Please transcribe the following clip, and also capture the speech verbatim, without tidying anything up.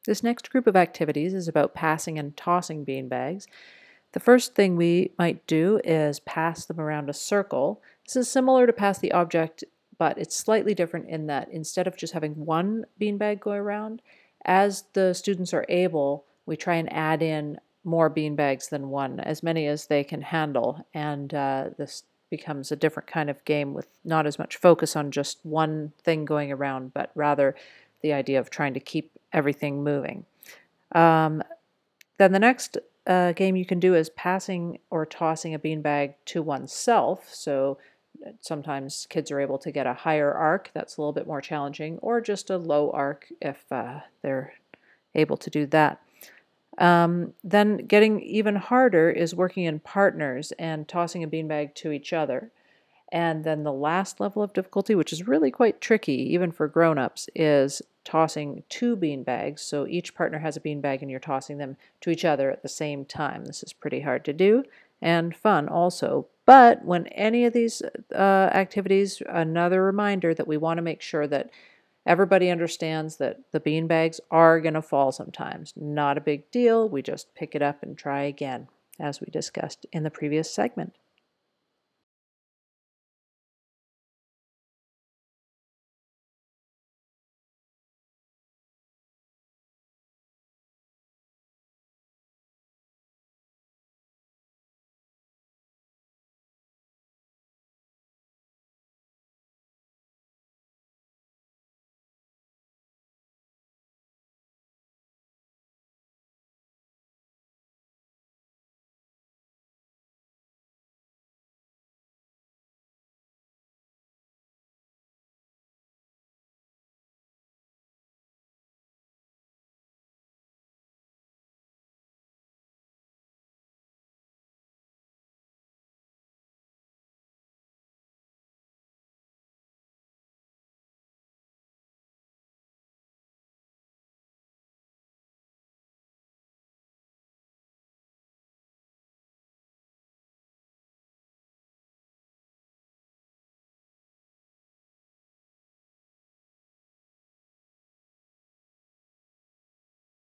This next group of activities is about passing and tossing beanbags. The first thing we might do is pass them around a circle. This is similar to pass the object, but it's slightly different in that instead of just having one beanbag go around, as the students are able, we try and add in more beanbags than one, as many as they can handle, and uh, this becomes a different kind of game with not as much focus on just one thing going around, but rather the idea of trying to keep everything moving. Um, then the next uh, game you can do is passing or tossing a beanbag to oneself. So sometimes kids are able to get a higher arc. That's a little bit more challenging, or just a low arc if uh, they're able to do that. Um, then getting even harder is working in partners and tossing a beanbag to each other. And then the last level of difficulty, which is really quite tricky, even for grown-ups, is tossing two beanbags. So each partner has a beanbag and you're tossing them to each other at the same time. This is pretty hard to do and fun also. But when any of these uh, activities, another reminder that we want to make sure that everybody understands that the beanbags are going to fall sometimes. Not a big deal. We just pick it up and try again, as we discussed in the previous segment.